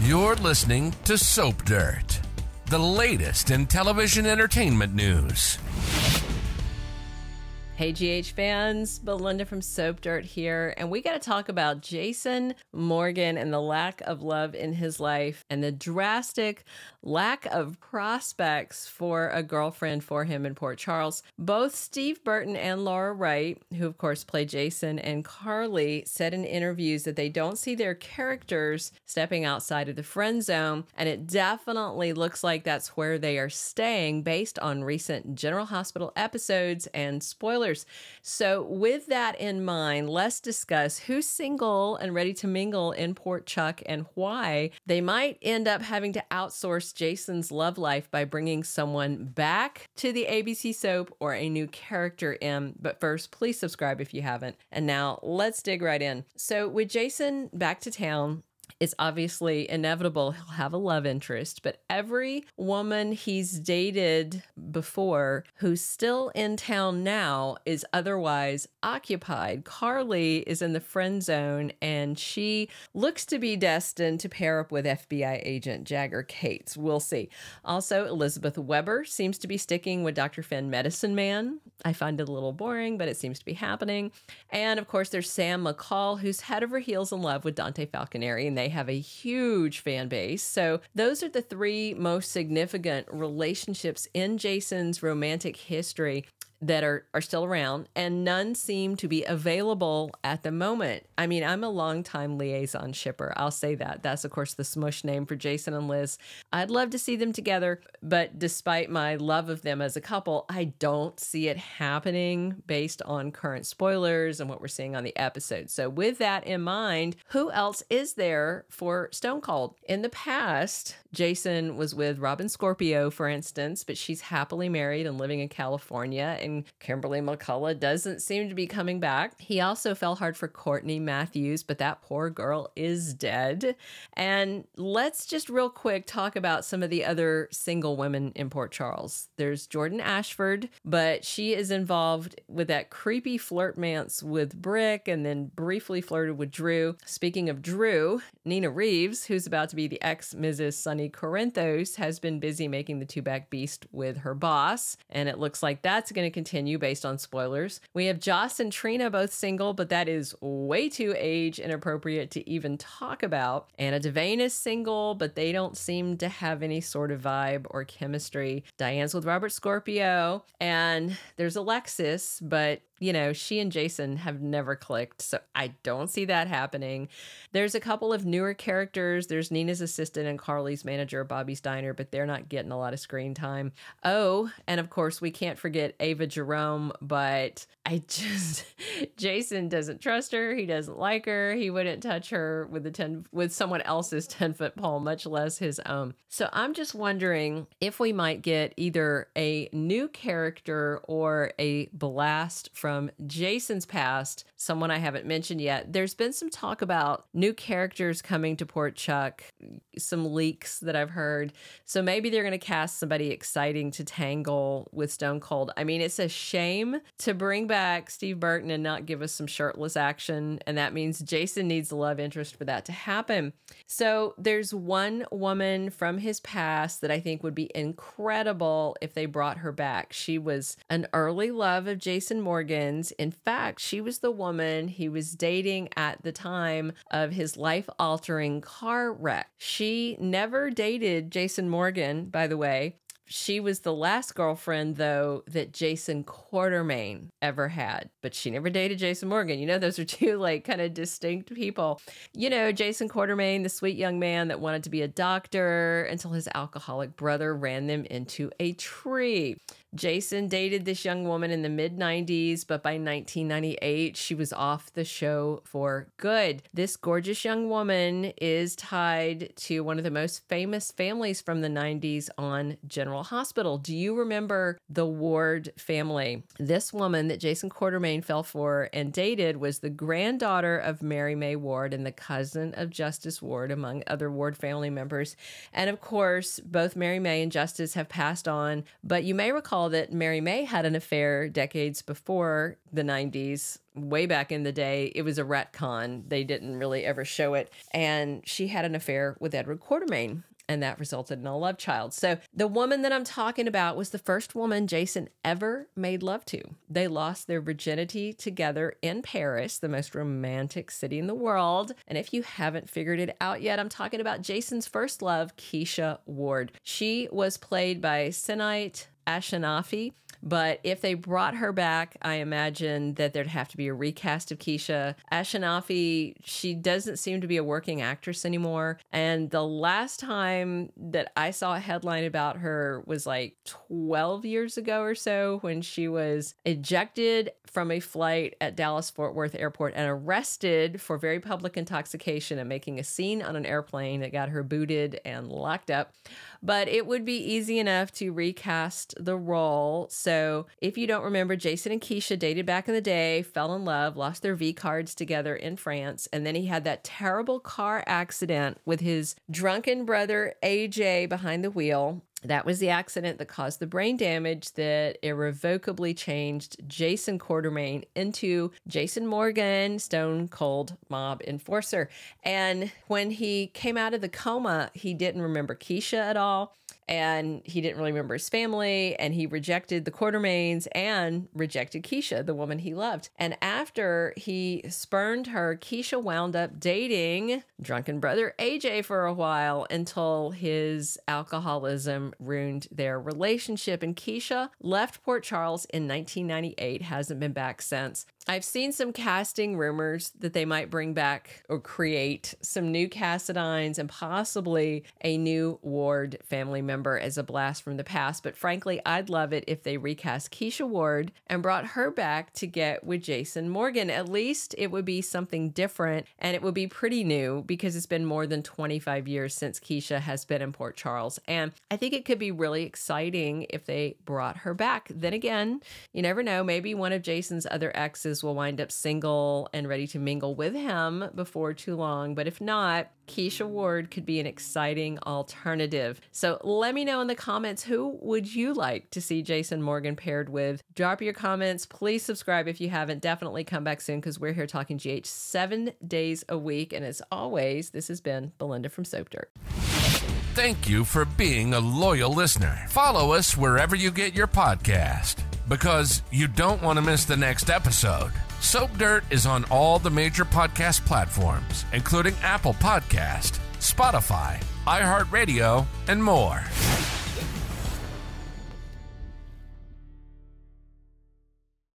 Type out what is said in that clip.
You're listening to Soap Dirt, the latest in television entertainment news. Hey GH fans, Belinda from Soap Dirt here, and we got to talk about Jason Morgan and the lack of love in his life and the drastic lack of prospects for a girlfriend for him in Port Charles. Both Steve Burton and Laura Wright, who of course play Jason and Carly, said in interviews that they don't see their characters stepping outside of the friend zone, and it definitely looks like that's where they are staying based on recent General Hospital episodes and spoilers. So with that in mind, let's discuss who's single and ready to mingle in Port Chuck and why they might end up having to outsource Jason's love life by bringing someone back to the ABC soap or a new character in. But first, please subscribe if you haven't. And now let's dig right in. So with Jason back to town, it's obviously inevitable he'll have a love interest, but every woman he's dated before who's still in town now is otherwise occupied. Carly is in the friend zone, and she looks to be destined to pair up with FBI agent Jagger Cates. We'll see. Also, Elizabeth Weber seems to be sticking with Dr. Finn Medicine Man. I find it a little boring, but it seems to be happening. And of course, there's Sam McCall, who's head over heels in love with Dante Falconeri, and they have a huge fan base. So those are the three most significant relationships in Jason's romantic history that are still around, and none seem to be available at the moment. I mean, I'm a longtime liaison shipper. I'll say that. That's, of course, the smush name for Jason and Liz. I'd love to see them together, but despite my love of them as a couple, I don't see it happening based on current spoilers and what we're seeing on the episode. So with that in mind, who else is there for Stone Cold? In the past, Jason was with Robin Scorpio, for instance, but she's happily married and living in California, and Kimberly McCullough doesn't seem to be coming back. He also fell hard for Courtney Matthews, but that poor girl is dead. And let's just real quick talk about some of the other single women in Port Charles. There's Jordan Ashford, but she is involved with that creepy flirtmance with Brick and then briefly flirted with Drew. Speaking of Drew, Nina Reeves, who's about to be the ex-Mrs. Sonny Corinthos, has been busy making the two-back beast with her boss, and it looks like that's going to continue based on spoilers. We have Joss and Trina both single, but that is way too age inappropriate to even talk about. Anna Devane is single, but they don't seem to have any sort of vibe or chemistry. Diane's with Robert Scorpio, and there's Alexis, but you know, she and Jason have never clicked, so I don't see that happening. There's a couple of newer characters. There's Nina's assistant and Carly's manager, Bobby Steiner, but they're not getting a lot of screen time. Oh, and of course, we can't forget Ava Jerome, but Jason doesn't trust her. He doesn't like her. He wouldn't touch her with someone else's 10-foot pole, much less his own. So I'm just wondering if we might get either a new character or a blast from Jason's past, someone I haven't mentioned yet. There's been some talk about new characters coming to Port Chuck, some leaks that I've heard. So maybe they're going to cast somebody exciting to tangle with Stone Cold. I mean, it's a shame to bring back Steve Burton and not give us some shirtless action, and that means Jason needs a love interest for that to happen. So there's one woman from his past that I think would be incredible if they brought her back. She was an early love of Jason Morgan. In fact, she was the woman he was dating at the time of his life-altering car wreck. She never dated Jason Morgan, by the way. She was the last girlfriend, though, that Jason Quartermaine ever had, but she never dated Jason Morgan. You know, those are two, like, kind of distinct people. You know, Jason Quartermaine, the sweet young man that wanted to be a doctor until his alcoholic brother ran them into a tree. Jason dated this young woman in the mid-90s, but by 1998, she was off the show for good. This gorgeous young woman is tied to one of the most famous families from the 90s on General Hospital. Do you remember the Ward family? This woman that Jason Quartermaine fell for and dated was the granddaughter of Mary May Ward and the cousin of Justice Ward, among other Ward family members. And of course, both Mary May and Justice have passed on, but you may recall recall that Mary May had an affair decades before the 90s. Way back in the day, it was a retcon. They didn't really ever show it. And she had an affair with Edward Quartermaine, and that resulted in a love child. So the woman that I'm talking about was the first woman Jason ever made love to. They lost their virginity together in Paris, the most romantic city in the world. And if you haven't figured it out yet, I'm talking about Jason's first love, Keisha Ward. She was played by Senait Ashanafi. But if they brought her back, I imagine that there'd have to be a recast of Keisha. Ashanafi, she doesn't seem to be a working actress anymore. And the last time that I saw a headline about her was like 12 years ago or so, when she was ejected from a flight at Dallas-Fort Worth Airport and arrested for very public intoxication and making a scene on an airplane that got her booted and locked up. But it would be easy enough to recast the role. So if you don't remember, Jason and Keisha dated back in the day, fell in love, lost their V cards together in France. And then he had that terrible car accident with his drunken brother, AJ, behind the wheel. That was the accident that caused the brain damage that irrevocably changed Jason Quartermaine into Jason Morgan, stone cold mob enforcer. And when he came out of the coma, he didn't remember Keisha at all. And he didn't really remember his family, and he rejected the Quartermaines and rejected Keisha, the woman he loved. And after he spurned her, Keisha wound up dating drunken brother AJ for a while until his alcoholism ruined their relationship. And Keisha left Port Charles in 1998, hasn't been back since. I've seen some casting rumors that they might bring back or create some new Cassadines and possibly a new Ward family member as a blast from the past. But frankly, I'd love it if they recast Keisha Ward and brought her back to get with Jason Morgan. At least it would be something different, and it would be pretty new because it's been more than 25 years since Keisha has been in Port Charles. And I think it could be really exciting if they brought her back. Then again, you never know. Maybe one of Jason's other exes will wind up single and ready to mingle with him before too long. But if not, Keisha Ward could be an exciting alternative. So let me know in the comments, who would you like to see Jason Morgan paired with? Drop your comments. Please subscribe if you haven't. Definitely come back soon, because we're here talking GH 7 days a week. And as always, this has been Belinda from Soap Dirt. Thank you for being a loyal listener. Follow us wherever you get your podcast, because you don't want to miss the next episode. Soap Dirt is on all the major podcast platforms, including Apple Podcast, Spotify, iHeartRadio, and more.